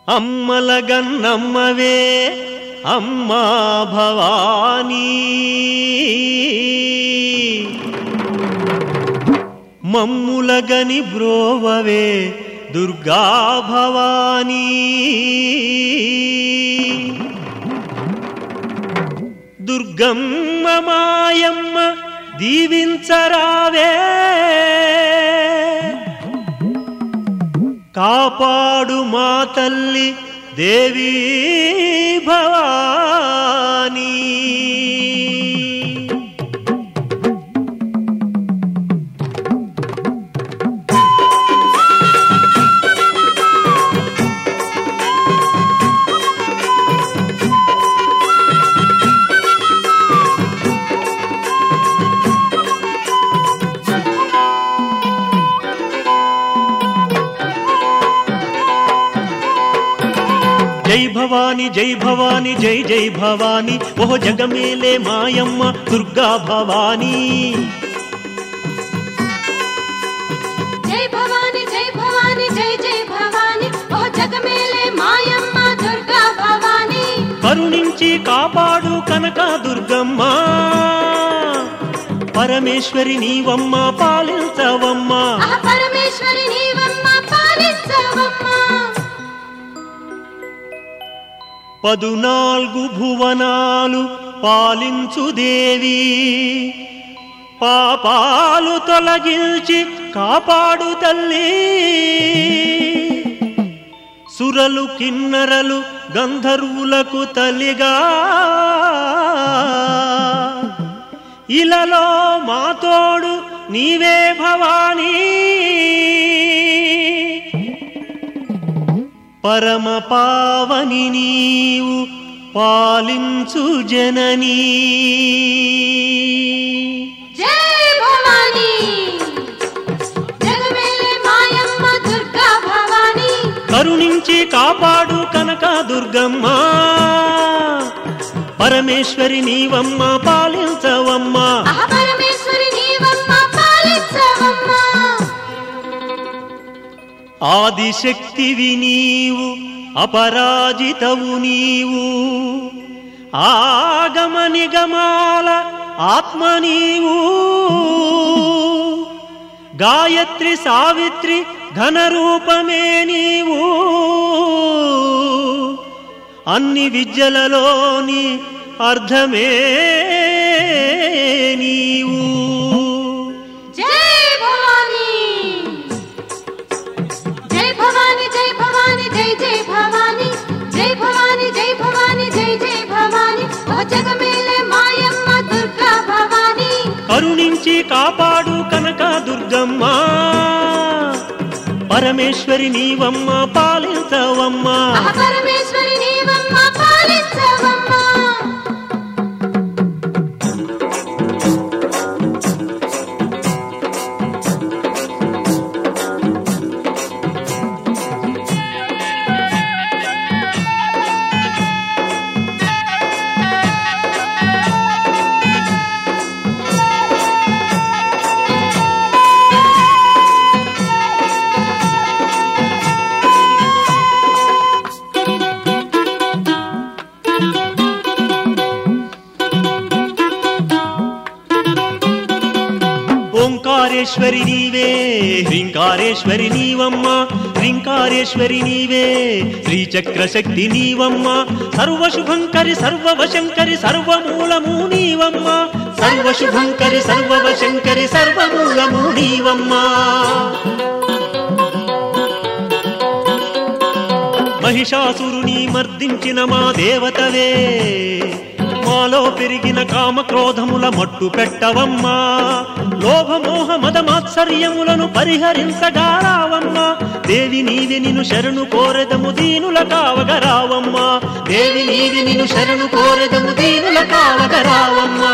అమ్మల గన్నమ్మవే అమ్మా భవానీ, మమ్ములగని బ్రోవవే దుర్గా భవానీ. దుర్గమ్మ మాయమ్మ దీవించరావే, కాపాడు మా తల్లి దేవీ భవానీ. జై భవాని జై భవాని జై జై భవాని, ఓహో జగమేలే మాయమ్మ దుర్గా భవానీ. జై భవాని జై భవాని జై జై భవాని, ఓహో జగమేలే మాయమ్మ దుర్గా భవానీ. కరుణించి కాపాడు కనక దుర్గమ్మ, పరమేశ్వరి నీవమ్మ పాలించవమ్మ. పరమేశ్వరి నీవమ్మ పాలించవమ్మ. 14 భువనాలు పాలించు దేవి, పాపాలు తొలగించి కాపాడు తల్లి. సురలు కిన్నరలు గంధర్వులకు తల్లిగా, ఇలలో మా తోడు నీవే భవానీ. పరమ పావని నీవు పాలించు జననీ. జై భవాని జగమేలే మాయమ్మ దుర్గా భవానీ. కరుణించి కాపాడు కనక దుర్గమ్మ, పరమేశ్వరి నీవమ్మ పాలించవమ్మ. పరమేశ్వరి నీవమ్మ పాలించవమ్మ. ఆదిశక్తివి నీవు అపరాజితవు నీవు, ఆగమ నిగమాల ఆత్మ నీవు. గాయత్రి సావిత్రి ఘనరూపమే నీవు, అన్ని విద్యలలోని అర్థమే నీవు. జై భవాని జై భవాని జై భవాని జై జై భవాని, జై భవాని జై భవాని జై జై భవాని, ఓ జగమేలే మాయమ్మ దుర్గా భవానీ. కరుణించి కాపాడు కనక దుర్గమ్మ, పరమేశ్వరి నీవమ్మ పాలించవమ్మ. పరమేశ్వరి నీవమ్మ పాలించవమ్మ. ఓంకారేశ్వరి నీవే హ్రీంకారేశ్వరి నీవమ్మ, హ్రీంకారేశ్వరి నీవే శ్రీచక్రశక్తి నీవమ్మ. సర్వశుభంకరి సర్వవశంకరి సర్వమూలము నీవమ్మ, సర్వశుభంకరి సర్వవశంకరి సర్వమూలము నీవమ్మ. మహిషాసురుని మర్దించిన మా దేవతవే, మాలో పెరిగిన కామక్రోధముల మట్టు పెట్టవమ్మా. లోభమోహ మదమాత్సర్యములను పరిహరించగారావమ్మ. దేవి నీవి నిన్ను శరణు కోరెదము దీనుల కావగరావమ్మా. దేవి నీవి నిన్ను శరణు కోరెదము దీనుల కావగరావమ్మా.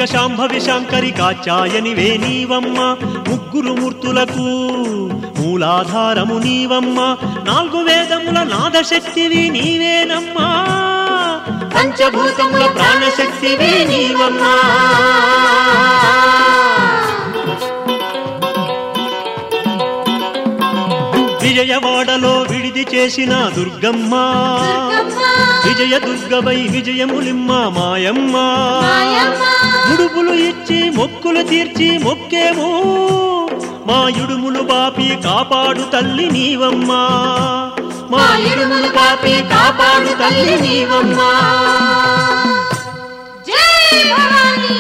శాంభవి శాంకరి కాచాయనివే నీవమ్మ ముగ్గురు మూర్తులకు మూలాధారము నీవమ్మ నాలుగు వేదముల నాదశక్తివి నీవేనమ్మా పంచభూతముల ప్రాణశక్తివి నీవమ్మా విజయవాడలో విడిది చేసిన దుర్గమ్మ విజయ దుర్గవై విజయములిమ్మ మాయమ్మ ముడుపులు ఇచ్చి మొక్కులు తీర్చి మొక్కేమో మా ఇడుములు బాపి కాపాడు తల్లి నీవమ్మా మా ఇడుములు బాపి కాపాడు తల్లి నీవమ్మా జై భవాని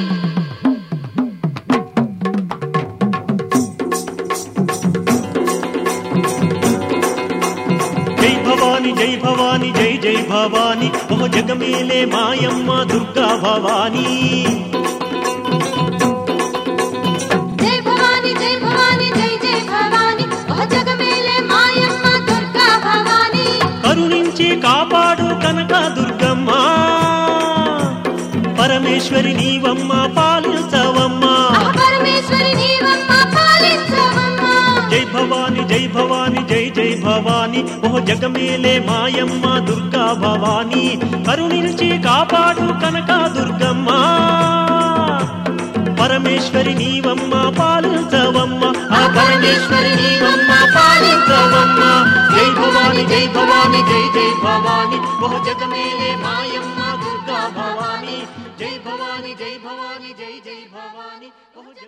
జై భవాని జై భవాని జై జై భవాని ఓ జగమేలే మాయమ్మ దుర్గా భవాని జై భవాని జై భవాని జై జై భవాని ఓ జగమేలే మాయమ్మ దుర్గా భవాని కరుణించి కాపాడు కనక దుర్గమ్మ పరమేశ్వరి నీవమ్మ పాలించవమ్మ పరమేశ్వరి నీవమ్మ పాలించవమ్మ జై భవాని జై భవాని జై జై భవాని ఓ జగమేలే మాయమ్మ దుర్గా భవాని కరుణించి కాపాడు కనక దుర్గమ్మ పరమేశ్వరి నీవమ్మ పాలించవమ్మ ఆ పరమేశ్వరి నీవమ్మ పాలించవమ్మ జై భవాని జై భవాని జై జై భవాని ఓ జగమేలే మాయమ్మ దుర్గా భవాని జై భవాని జై భవాని జై జై భవాని ఓ